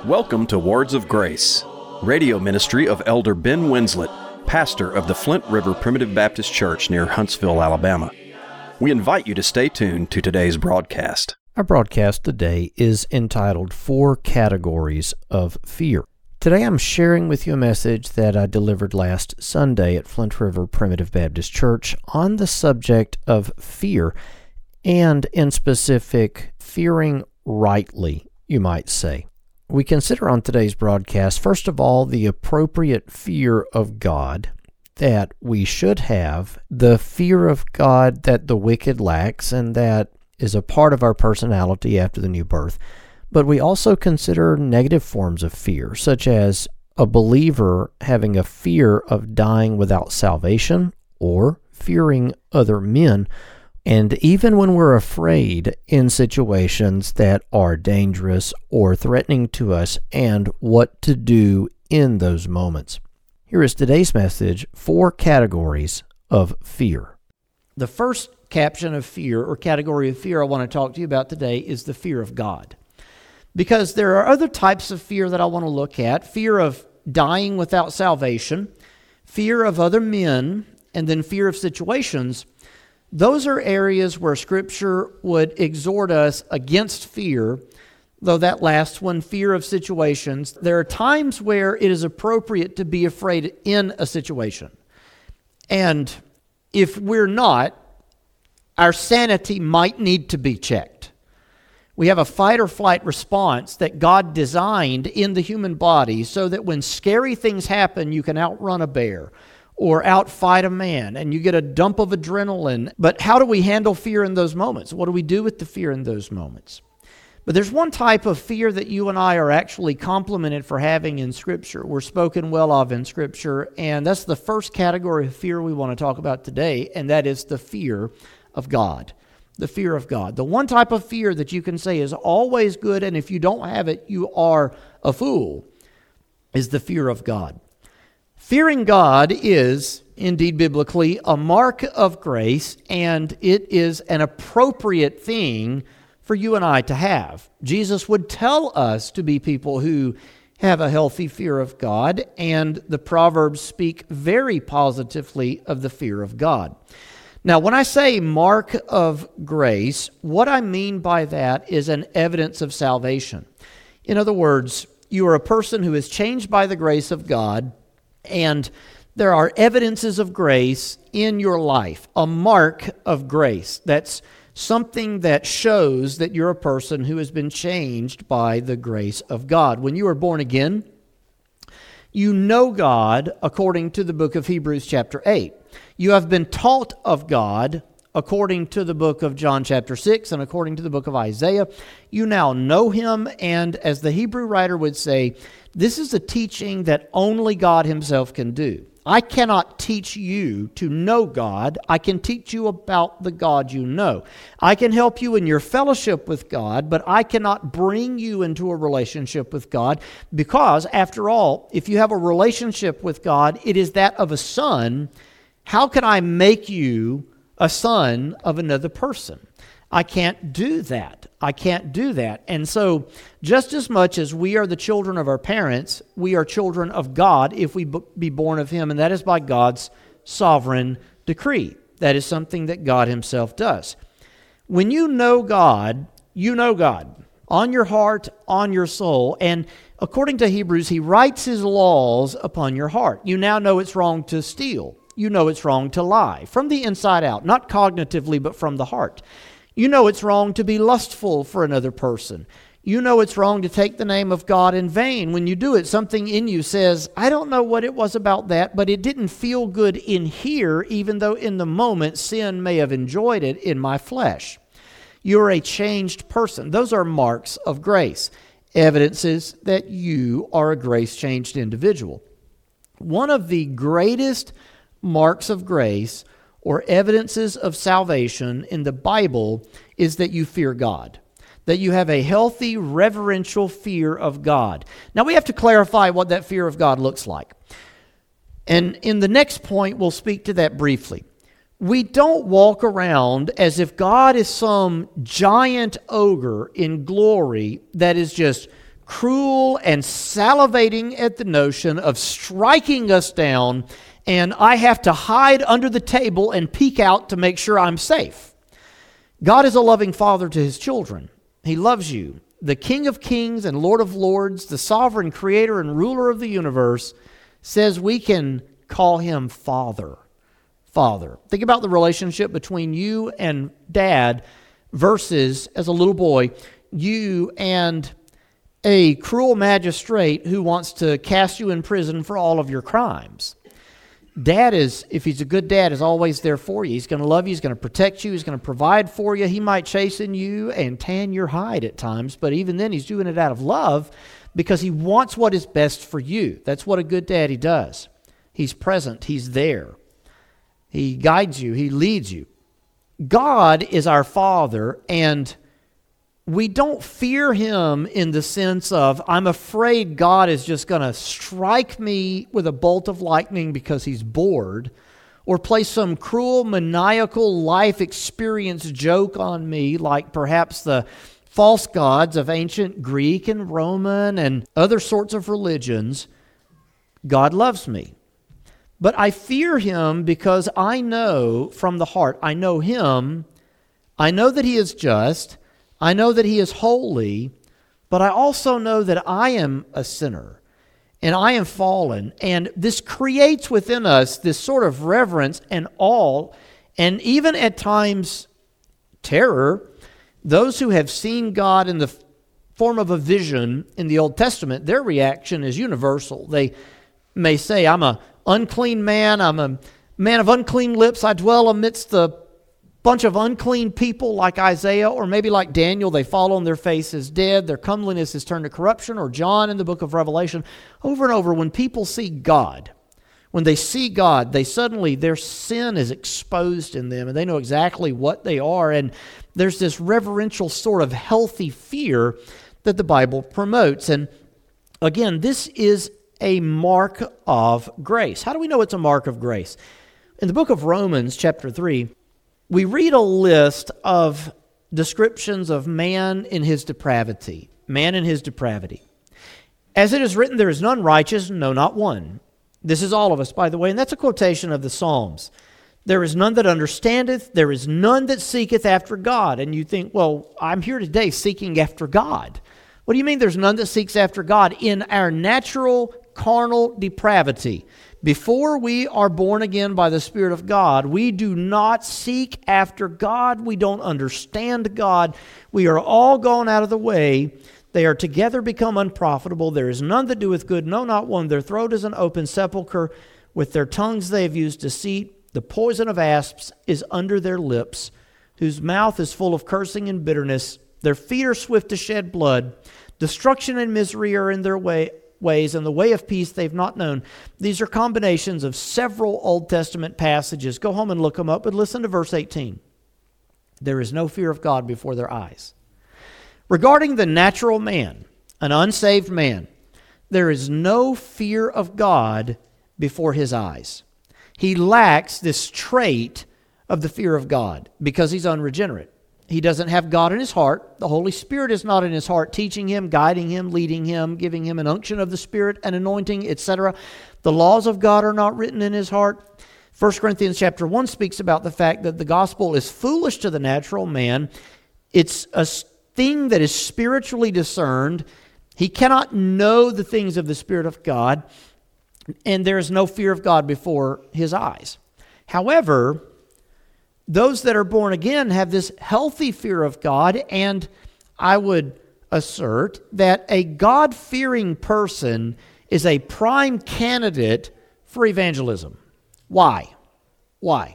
Welcome to Words of Grace, radio ministry of Elder Ben Winslet, pastor of the Flint River Primitive Baptist Church near Huntsville, Alabama. We invite you to stay tuned to today's broadcast. Our broadcast today is entitled 4 Categories of Fear. Today I'm sharing with you a message that I delivered last Sunday at Flint River Primitive Baptist Church on the subject of fear, and in specific, fearing rightly, you might say. We consider on today's broadcast, first of all, the appropriate fear of God that we should have, the fear of God that the wicked lacks, and that is a part of our personality after the new birth. But we also consider negative forms of fear, such as a believer having a fear of dying without salvation or fearing other men, and even when we're afraid in situations that are dangerous or threatening to us, and what to do in those moments. Here is today's message, 4 categories of fear. The first caption of fear, or category of fear I want to talk to you about today, is the fear of God. Because there are other types of fear that I want to look at. Fear of dying without salvation, fear of other men, and then fear of situations. Those are areas where Scripture would exhort us against fear, though that last one, fear of situations. There are times where it is appropriate to be afraid in a situation. And if we're not, our sanity might need to be checked. We have a fight or flight response that God designed in the human body so that when scary things happen, you can outrun a bear or outfight a man, and you get a dump of adrenaline. But how do we handle fear in those moments? What do we do with the fear in those moments? But there's one type of fear that you and I are actually complimented for having in Scripture. We're spoken well of in Scripture, and that's the first category of fear we want to talk about today, and that is the fear of God. The fear of God. The one type of fear that you can say is always good, and if you don't have it, you are a fool, is the fear of God. Fearing God is, indeed biblically, a mark of grace, and it is an appropriate thing for you and I to have. Jesus would tell us to be people who have a healthy fear of God, and the Proverbs speak very positively of the fear of God. Now, when I say mark of grace, what I mean by that is an evidence of salvation. In other words, you are a person who is changed by the grace of God, and there are evidences of grace in your life, a mark of grace. That's something that shows that you're a person who has been changed by the grace of God. When you are born again, you know God according to the book of Hebrews chapter 8. You have been taught of God according to the book of John chapter 6 and according to the book of Isaiah. You now know Him, and as the Hebrew writer would say, this is a teaching that only God Himself can do. I cannot teach you to know God. I can teach you about the God you know. I can help you in your fellowship with God, but I cannot bring you into a relationship with God because, after all, if you have a relationship with God, it is that of a son. How can I make you a son of another person? I can't do that. I can't do that. And so, just as much as we are the children of our parents, we are children of God if we be born of Him, and that is by God's sovereign decree. That is something that God Himself does. When you know God on your heart, on your soul, and according to Hebrews, He writes His laws upon your heart. You now know it's wrong to steal. You know it's wrong to lie from the inside out, not cognitively, but from the heart. You know it's wrong to be lustful for another person. You know it's wrong to take the name of God in vain. When you do it, something in you says, I don't know what it was about that, but it didn't feel good in here, even though in the moment sin may have enjoyed it in my flesh. You're a changed person. Those are marks of grace, evidences that you are a grace-changed individual. One of the greatest marks of grace or evidences of salvation in the Bible is that you fear God, that you have a healthy, reverential fear of God. Now, we have to clarify what that fear of God looks like. And in the next point, we'll speak to that briefly. We don't walk around as if God is some giant ogre in glory that is just cruel and salivating at the notion of striking us down, and I have to hide under the table and peek out to make sure I'm safe. God is a loving Father to His children. He loves you. The King of Kings and Lord of Lords, the sovereign creator and ruler of the universe, says we can call Him Father. Father. Think about the relationship between you and Dad versus, as a little boy, you and a cruel magistrate who wants to cast you in prison for all of your crimes. Dad is, if he's a good dad, is always there for you. He's going to love you. He's going to protect you. He's going to provide for you. He might chasten you and tan your hide at times, but even then he's doing it out of love because he wants what is best for you. That's what a good daddy does. He's present. He's there. He guides you. He leads you. God is our Father, and we don't fear Him in the sense of, I'm afraid God is just going to strike me with a bolt of lightning because He's bored, or play some cruel, maniacal life experience joke on me, like perhaps the false gods of ancient Greek and Roman and other sorts of religions. God loves me. But I fear Him because I know from the heart, I know Him, I know that He is just, I know that He is holy, but I also know that I am a sinner and I am fallen. And this creates within us this sort of reverence and awe, and even at times terror. Those who have seen God in the form of a vision in the Old Testament, their reaction is universal. They may say, I'm an unclean man, I'm a man of unclean lips, I dwell amidst the bunch of unclean people like Isaiah, or maybe like Daniel, they fall on their faces dead, their comeliness is turned to corruption, or John in the book of Revelation. Over and over, when people see God, when they see God, they suddenly, their sin is exposed in them, and they know exactly what they are, and there's this reverential sort of healthy fear that the Bible promotes. And again, this is a mark of grace. How do we know it's a mark of grace? In the book of Romans, chapter 3, we read a list of descriptions of man in his depravity. Man in his depravity. As it is written, there is none righteous, no, not one. This is all of us, by the way, and that's a quotation of the Psalms. There is none that understandeth, there is none that seeketh after God. And you think, well, I'm here today seeking after God. What do you mean there's none that seeks after God? In our natural, carnal depravity, before we are born again by the Spirit of God, we do not seek after God. We don't understand God. We are all gone out of the way. They are together become unprofitable. There is none that doeth good, no, not one. Their throat is an open sepulchre. With their tongues they have used deceit. The poison of asps is under their lips, whose mouth is full of cursing and bitterness. Their feet are swift to shed blood. Destruction and misery are in their ways, and the way of peace they've not known. These are combinations of several Old Testament passages. Go home and look them up, but listen to verse 18. There is no fear of God before their eyes. Regarding the natural man, an unsaved man, there is no fear of God before his eyes. He lacks this trait of the fear of God because he's unregenerate. He doesn't have God in his heart. The Holy Spirit is not in his heart, teaching him, guiding him, leading him, giving him an unction of the Spirit, an anointing, etc. The laws of God are not written in his heart. 1 Corinthians chapter 1 speaks about the fact that the gospel is foolish to the natural man. It's a thing that is spiritually discerned. He cannot know the things of the Spirit of God, and there is no fear of God before his eyes. However, those that are born again have this healthy fear of God, and I would assert that a God-fearing person is a prime candidate for evangelism. Why? Why?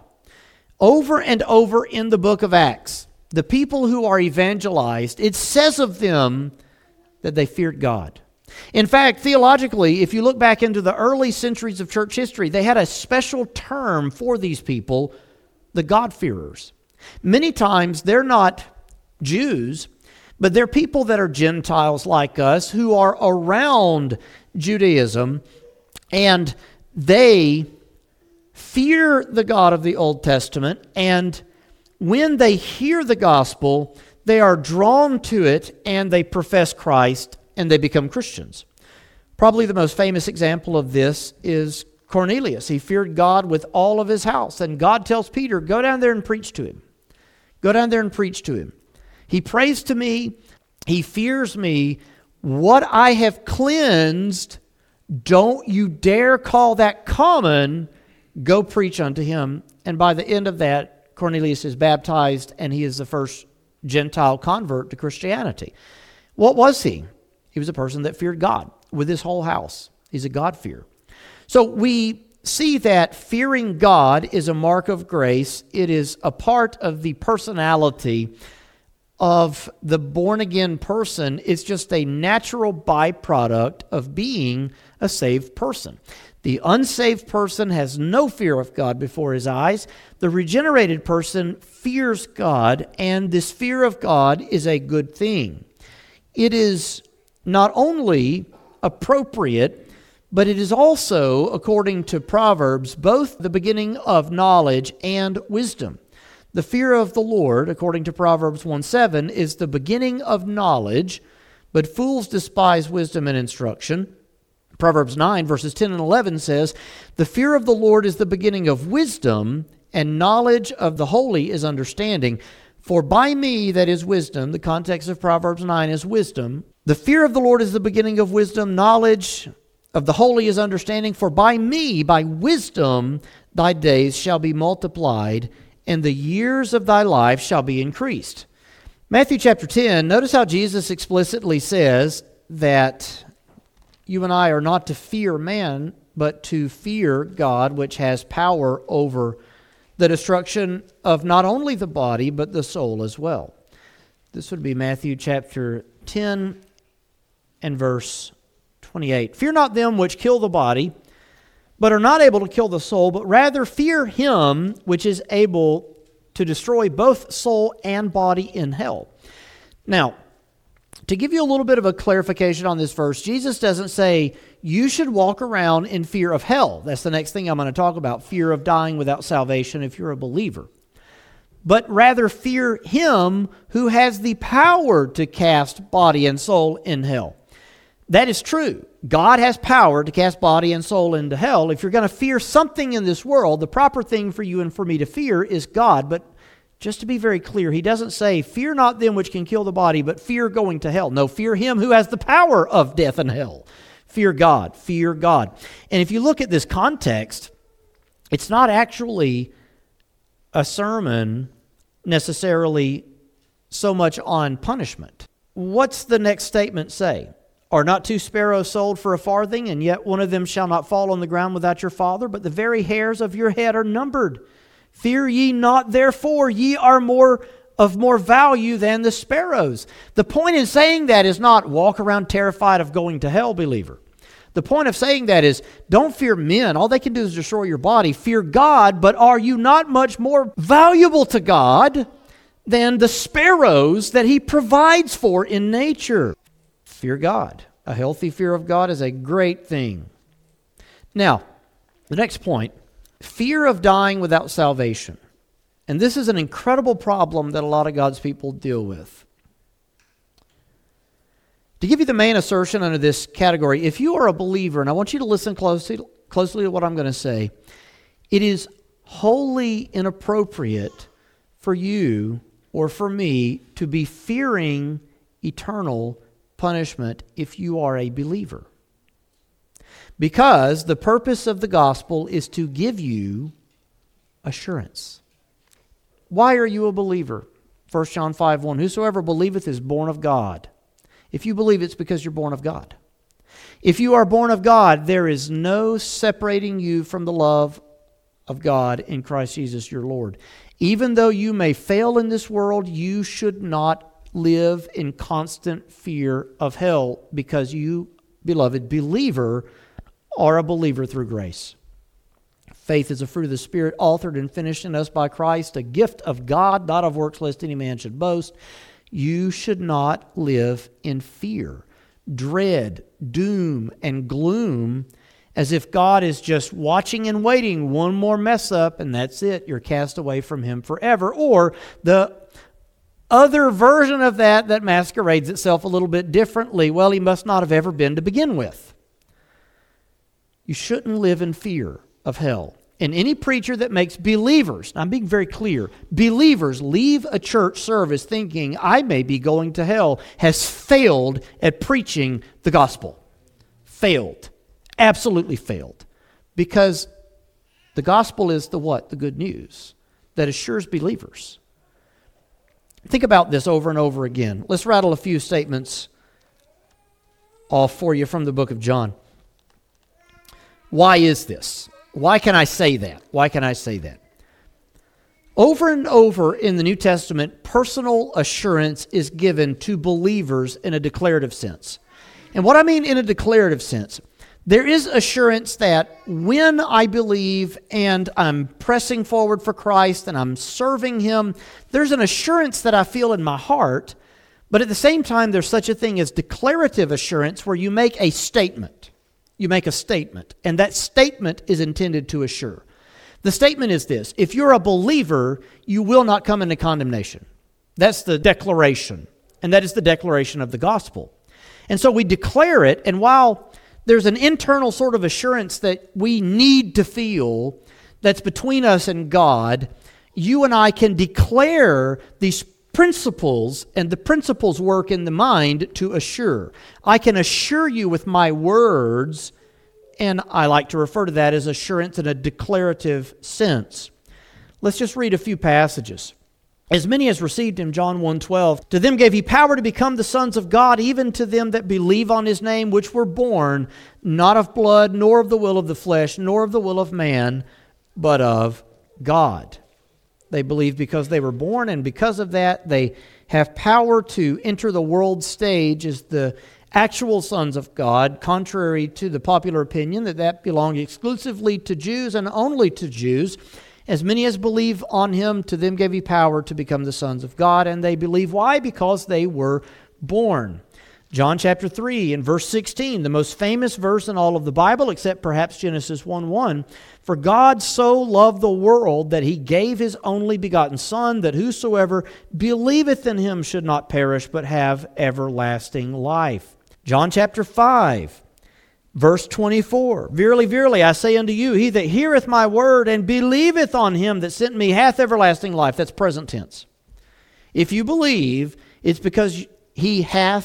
Over and over in the book of Acts, the people who are evangelized, it says of them that they feared God. In fact, theologically, if you look back into the early centuries of church history, they had a special term for these people, the God-fearers. Many times they're not Jews, but they're people that are Gentiles like us who are around Judaism, and they fear the God of the Old Testament, and when they hear the gospel, they are drawn to it and they profess Christ and they become Christians. Probably the most famous example of this is Cornelius. He feared God with all of his house, and God tells Peter, go down there and preach to him. Go down there and preach to him. He prays to me. He fears me. What I have cleansed, don't you dare call that common. Go preach unto him. And by the end of that, Cornelius is baptized, and he is the first Gentile convert to Christianity. What was he? He was a person that feared God with his whole house. He's a God-fearer. So we see that fearing God is a mark of grace. It is a part of the personality of the born-again person. It's just a natural byproduct of being a saved person. The unsaved person has no fear of God before his eyes. The regenerated person fears God, and this fear of God is a good thing. It is not only appropriate, but it is also, according to Proverbs, both the beginning of knowledge and wisdom. The fear of the Lord, according to Proverbs 1:7, is the beginning of knowledge, but fools despise wisdom and instruction. Proverbs 9, verses 10 and 11 says, the fear of the Lord is the beginning of wisdom, and knowledge of the holy is understanding. For by me, that is wisdom, the context of Proverbs 9 is wisdom. The fear of the Lord is the beginning of wisdom. Knowledge of the holy is understanding. For by me, by wisdom, thy days shall be multiplied, and the years of thy life shall be increased. Matthew chapter 10, notice how Jesus explicitly says that you and I are not to fear man, but to fear God, which has power over the destruction of not only the body, but the soul as well. This would be Matthew chapter 10 and verse 28. Fear not them which kill the body, but are not able to kill the soul, but rather fear him which is able to destroy both soul and body in hell. Now, to give you a little bit of a clarification on this verse, Jesus doesn't say you should walk around in fear of hell. That's the next thing I'm going to talk about, fear of dying without salvation if you're a believer. But rather fear him who has the power to cast body and soul in hell. That is true. God has power to cast body and soul into hell. If you're going to fear something in this world, the proper thing for you and for me to fear is God. But just to be very clear, he doesn't say, fear not them which can kill the body, but fear going to hell. No, fear him who has the power of death and hell. Fear God. Fear God. And if you look at this context, it's not actually a sermon necessarily so much on punishment. What's the next statement say? Are not two sparrows sold for a farthing, and yet one of them shall not fall on the ground without your Father? But the very hairs of your head are numbered. Fear ye not, therefore, ye are of more value than the sparrows. The point in saying that is not walk around terrified of going to hell, believer. The point of saying that is don't fear men. All they can do is destroy your body. Fear God, but are you not much more valuable to God than the sparrows that he provides for in nature? Fear God. A healthy fear of God is a great thing. Now, the next point, fear of dying without salvation. And this is an incredible problem that a lot of God's people deal with. To give you the main assertion under this category, if you are a believer, and I want you to listen closely to what I'm going to say, it is wholly inappropriate for you or for me to be fearing eternal punishment if you are a believer. Because the purpose of the gospel is to give you assurance. Why are you a believer? 1 John 5:1, whosoever believeth is born of God. If you believe, it's because you're born of God. If you are born of God, there is no separating you from the love of God in Christ Jesus your Lord. Even though you may fail in this world, you should not live in constant fear of hell because you, beloved believer, are a believer through grace. Faith is a fruit of the Spirit, authored and finished in us by Christ, a gift of God, not of works, lest any man should boast. You should not live in fear, dread, doom, and gloom, as if God is just watching and waiting, one more mess up, and that's it. You're cast away from him forever. Or the other version of that masquerades itself a little bit differently. Well, he must not have ever been to begin with. You shouldn't live in fear of hell. And any preacher that makes believers, I'm being very clear, believers leave a church service thinking I may be going to hell has failed at preaching the gospel. Failed. Absolutely failed. Because the gospel is the what? The good news that assures believers. Think about this over and over again. Let's rattle a few statements off for you from the book of John. Why is this? Why can I say that? Why can I say that? Over and over in the New Testament, personal assurance is given to believers in a declarative sense. And what I mean in a declarative sense, there is assurance that when I believe and I'm pressing forward for Christ and I'm serving Him, there's an assurance that I feel in my heart, but at the same time, there's such a thing as declarative assurance where you make a statement. You make a statement, and that statement is intended to assure. The statement is this: if you're a believer, you will not come into condemnation. That's the declaration, and that is the declaration of the gospel. And so we declare it, and while there's an internal sort of assurance that we need to feel that's between us and God, you and I can declare these principles, and the principles work in the mind to assure. I can assure you with my words, and I like to refer to that as assurance in a declarative sense. Let's just read a few passages. As many as received Him, John 1:12, to them gave He power to become the sons of God, even to them that believe on His name, which were born not of blood, nor of the will of the flesh, nor of the will of man, but of God. They believe because they were born, and because of that, they have power to enter the world stage as the actual sons of God, contrary to the popular opinion that belonged exclusively to Jews and only to Jews. As many as believe on Him, to them gave He power to become the sons of God, and they believe. Why? Because they were born. John chapter 3 and verse 16, the most famous verse in all of the Bible, except perhaps Genesis 1:1. For God so loved the world that He gave His only begotten Son, that whosoever believeth in Him should not perish, but have everlasting life. John chapter 5, verse 24. Verily, verily, I say unto you, he that heareth my word and believeth on Him that sent me hath everlasting life. That's present tense. If you believe, it's because you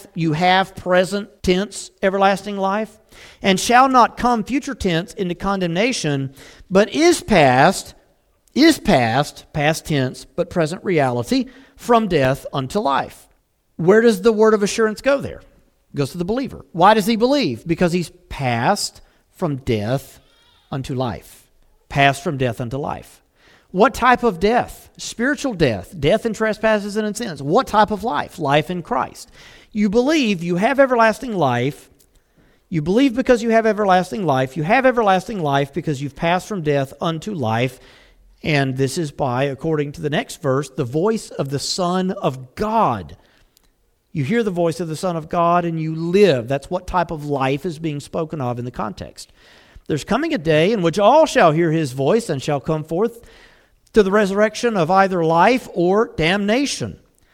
have present tense everlasting life, and shall not come future tense into condemnation, but is past, past tense, but present reality, from death unto life. Where does the word of assurance go there? It goes to the believer. Why does he believe? Because he's passed from death unto life. Passed from death unto life. What type of death? Spiritual death. Death in trespasses and in sins. What type of life? Life in Christ. You believe you have everlasting life. You believe because you have everlasting life. You have everlasting life because you've passed from death unto life. And this is by, according to the next verse, the voice of the Son of God. You hear the voice of the Son of God and you live. That's what type of life is being spoken of in the context. There's coming a day in which all shall hear His voice and shall come forth to the resurrection of either life or damnation.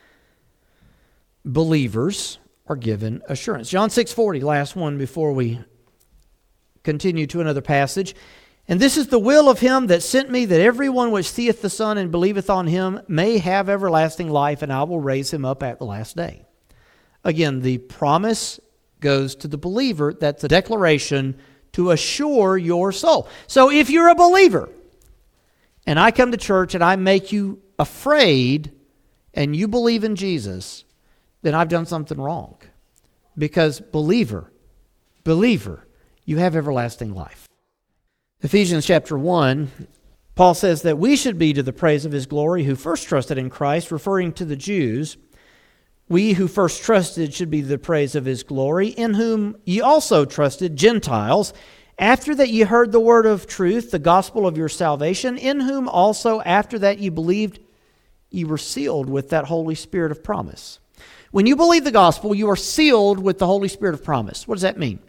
Believers are given assurance. John 6:40, last one before we continue to another passage. And this is the will of Him that sent me, that everyone which seeth the Son and believeth on Him may have everlasting life, and I will raise him up at the last day. Again, the promise goes to the believer. That's a declaration to assure your soul. So if you're a believer, and I come to church and I make you afraid, and you believe in Jesus, then I've done something wrong. Because believer, you have everlasting life. Ephesians chapter 1, Paul says that we should be to the praise of His glory who first trusted in Christ, referring to the Jews. We who first trusted should be the praise of His glory, in whom ye also trusted, Gentiles, after that ye heard the word of truth, the gospel of your salvation, in whom also after that ye believed, ye were sealed with that Holy Spirit of promise. When you believe the gospel, you are sealed with the Holy Spirit of promise. What does that mean?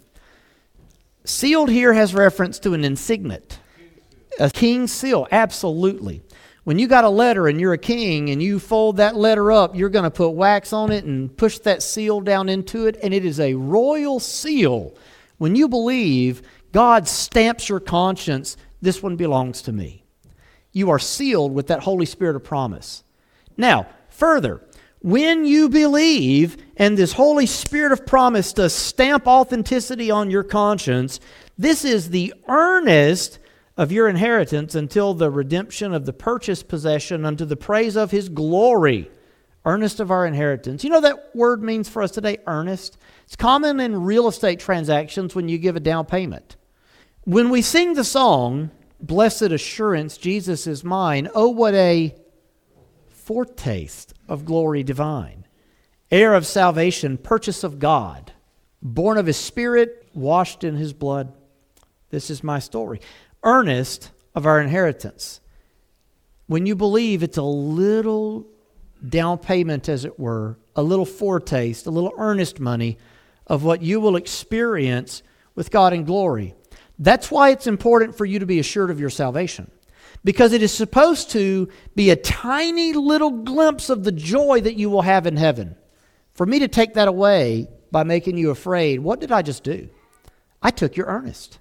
Sealed here has reference to an insignet, a king's seal, absolutely. When you got a letter and you're a king and you fold that letter up, you're going to put wax on it and push that seal down into it, and it is a royal seal. When you believe, God stamps your conscience, this one belongs to me. You are sealed with that Holy Spirit of promise. Now, further, when you believe and this Holy Spirit of promise does stamp authenticity on your conscience, this is the earnest of your inheritance until the redemption of the purchased possession unto the praise of His glory. Earnest of our inheritance. You know that word means for us today, earnest? It's common in real estate transactions when you give a down payment. When we sing the song, Blessed Assurance, Jesus is mine, oh, what a foretaste of glory divine. Heir of salvation, purchase of God, born of His Spirit, washed in His blood. This is my story. Earnest of our inheritance. When you believe, it's a little down payment, as it were, a little foretaste, a little earnest money of what you will experience with God in glory. That's why it's important for you to be assured of your salvation, because it is supposed to be a tiny little glimpse of the joy that you will have in heaven. For me to take that away by making you afraid, what did I just do? I took your earnest.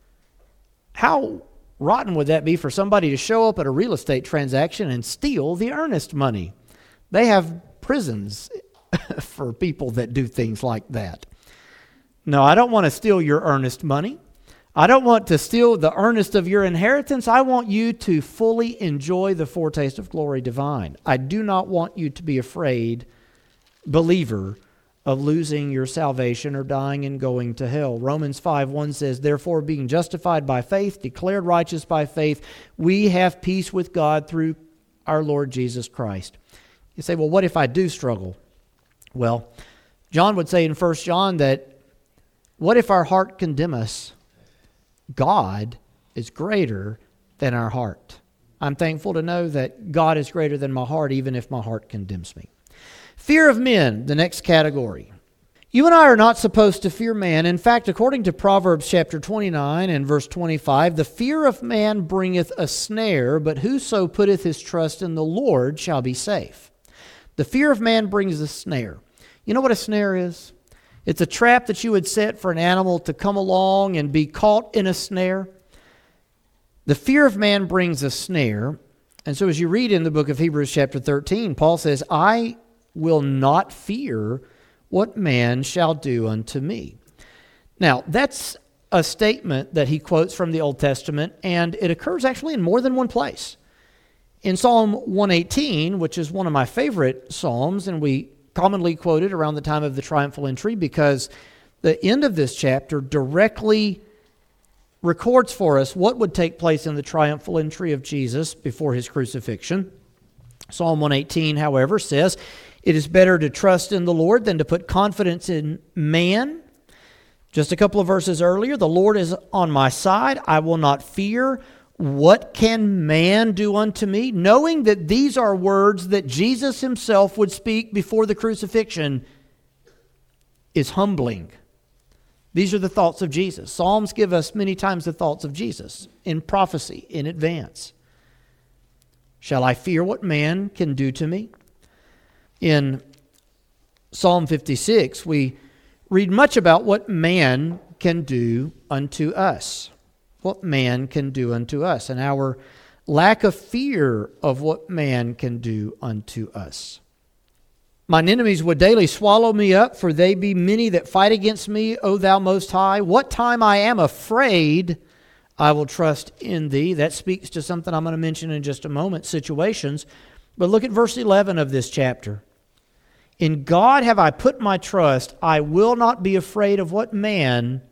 How rotten would that be for somebody to show up at a real estate transaction and steal the earnest money? They have prisons for people that do things like that. No, I don't want to steal your earnest money. I don't want to steal the earnest of your inheritance. I want you to fully enjoy the foretaste of glory divine. I do not want you to be afraid, believer, of losing your salvation or dying and going to hell. Romans 5:1 says, therefore, being justified by faith, declared righteous by faith, we have peace with God through our Lord Jesus Christ. You say, well, what if I do struggle? Well, John would say in 1 John that, what if our heart condemn us? God is greater than our heart. I'm thankful to know that God is greater than my heart, even if my heart condemns me. Fear of men, the next category. You and I are not supposed to fear man. In fact, according to Proverbs chapter 29 and verse 25, the fear of man bringeth a snare, but whoso putteth his trust in the Lord shall be safe. The fear of man brings a snare. You know what a snare is? It's a trap that you would set for an animal to come along and be caught in a snare. The fear of man brings a snare. And so as you read in the book of Hebrews chapter 13, Paul says, I will not fear what man shall do unto me. Now, that's a statement that he quotes from the Old Testament, and it occurs actually in more than one place. In Psalm 118, which is one of my favorite psalms, and we commonly quote it around the time of the triumphal entry because the end of this chapter directly records for us what would take place in the triumphal entry of Jesus before his crucifixion. Psalm 118, however, says, it is better to trust in the Lord than to put confidence in man. Just a couple of verses earlier, the Lord is on my side. I will not fear. What can man do unto me? Knowing that these are words that Jesus himself would speak before the crucifixion is humbling. These are the thoughts of Jesus. Psalms give us many times the thoughts of Jesus in prophecy, in advance. Shall I fear what man can do to me? In Psalm 56, we read much about what man can do unto us. What man can do unto us, and our lack of fear of what man can do unto us. Mine enemies would daily swallow me up, for they be many that fight against me, O thou most high. What time I am afraid, I will trust in thee. That speaks to something I'm going to mention in just a moment, situations. But look at verse 11 of this chapter. In God have I put my trust. I will not be afraid of what man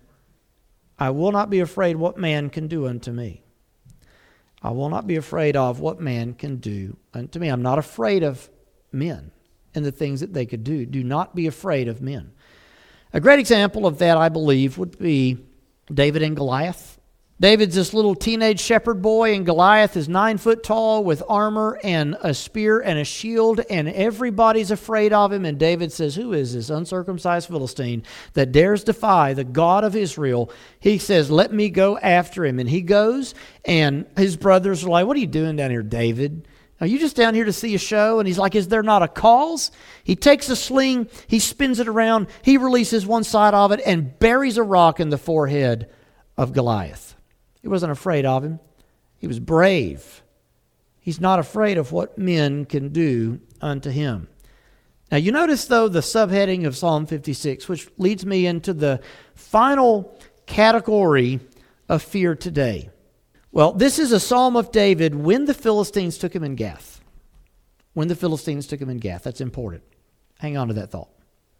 can do unto me. I will not be afraid of what man can do unto me. I'm not afraid of men and the things that they could do. Do not be afraid of men. A great example of that, I believe, would be David and Goliath. David's this little teenage shepherd boy, and Goliath is 9 foot tall with armor and a spear and a shield, and everybody's afraid of him. And David says, who is this uncircumcised Philistine that dares defy the God of Israel? He says, let me go after him. And he goes, and his brothers are like, what are you doing down here, David? Are you just down here to see a show? And he's like, is there not a cause? He takes a sling, he spins it around, he releases one side of it and buries a rock in the forehead of Goliath. He wasn't afraid of him. He was brave. He's not afraid of what men can do unto him. Now you notice, though, the subheading of Psalm 56, which leads me into the final category of fear today. Well, this is a psalm of David when the Philistines took him in Gath. When the Philistines took him in Gath. That's important. Hang on to that thought.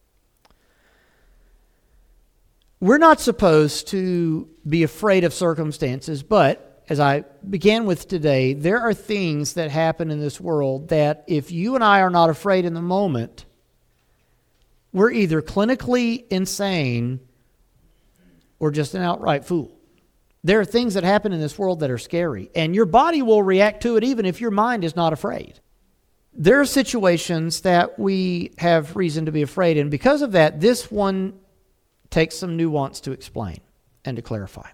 We're not supposed to be afraid of circumstances, but as I began with today, there are things that happen in this world that if you and I are not afraid in the moment, we're either clinically insane or just an outright fool. There are things that happen in this world that are scary, and your body will react to it even if your mind is not afraid. There are situations that we have reason to be afraid, and because of that, this one takes some nuance to explain and to clarify.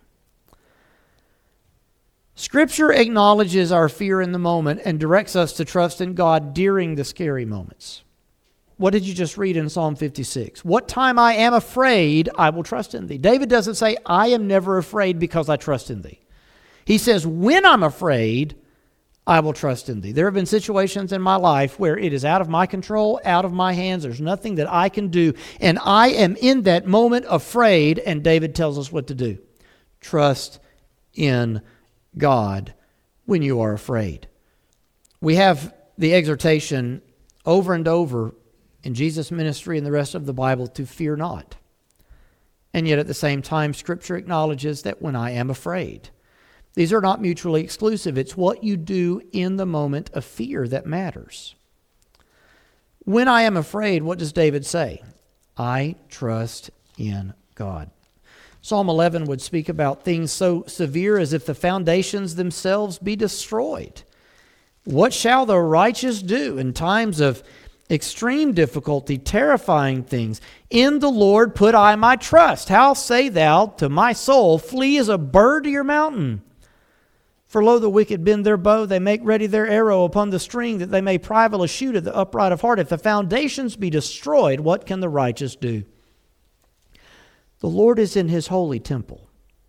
Scripture acknowledges our fear in the moment and directs us to trust in God during the scary moments. What did you just read in Psalm 56? What time I am afraid, I will trust in thee. David doesn't say, I am never afraid because I trust in thee. He says, when I'm afraid, I will trust in thee. There have been situations in my life where it is out of my control, out of my hands. There's nothing that I can do. And I am in that moment afraid, and David tells us what to do. Trust in God when you are afraid. We have the exhortation over and over in Jesus' ministry and the rest of the Bible to fear not. And yet at the same time, Scripture acknowledges that when I am afraid. These are not mutually exclusive. It's what you do in the moment of fear that matters. When I am afraid, what does David say? I trust in God. Psalm 11 would speak about things so severe as if the foundations themselves be destroyed. What shall the righteous do in times of extreme difficulty, terrifying things? In the Lord put I my trust. How say thou to my soul, flee as a bird to your mountain? For lo, the wicked bend their bow, they make ready their arrow upon the string, that they may privily shoot at the upright of heart. If the foundations be destroyed, what can the righteous do? The Lord is in his holy temple.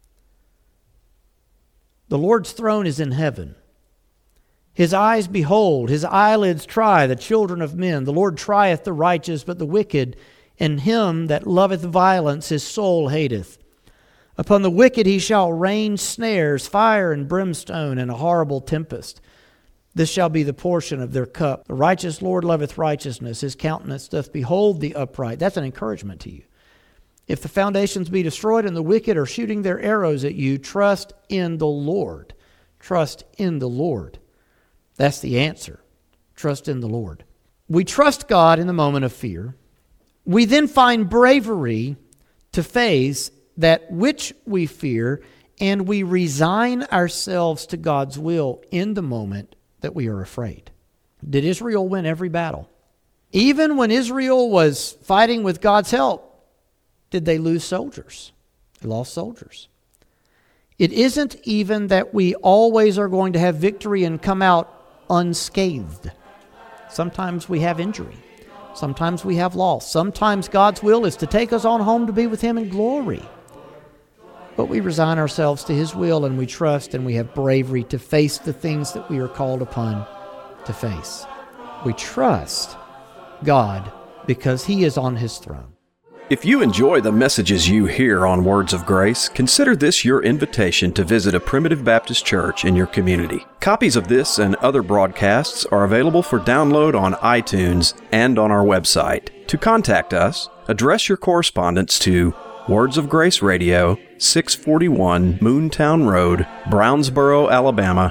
The Lord's throne is in heaven. His eyes behold, his eyelids try the children of men. The Lord trieth the righteous, but the wicked, and him that loveth violence his soul hateth. Upon the wicked he shall rain snares, fire and brimstone, and a horrible tempest. This shall be the portion of their cup. The righteous Lord loveth righteousness. His countenance doth behold the upright. That's an encouragement to you. If the foundations be destroyed and the wicked are shooting their arrows at you, trust in the Lord. Trust in the Lord. That's the answer. Trust in the Lord. We trust God in the moment of fear. We then find bravery to face that which we fear, and we resign ourselves to God's will in the moment that we are afraid. Did Israel win every battle? Even when Israel was fighting with God's help, did they lose soldiers? They lost soldiers. It isn't even that we always are going to have victory and come out unscathed. Sometimes we have injury. Sometimes we have loss. Sometimes God's will is to take us on home to be with him in glory. But we resign ourselves to his will, and we trust, and we have bravery to face the things that we are called upon to face. We trust God because he is on his throne. If you enjoy the messages you hear on Words of Grace, consider this your invitation to visit a Primitive Baptist church in your community. Copies of this and other broadcasts are available for download on iTunes and on our website. To contact us, address your correspondence to Words of Grace Radio, 641 Moontown Road, Brownsboro, Alabama,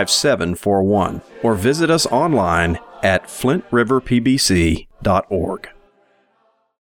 35741, or visit us online at flintriverpbc.org.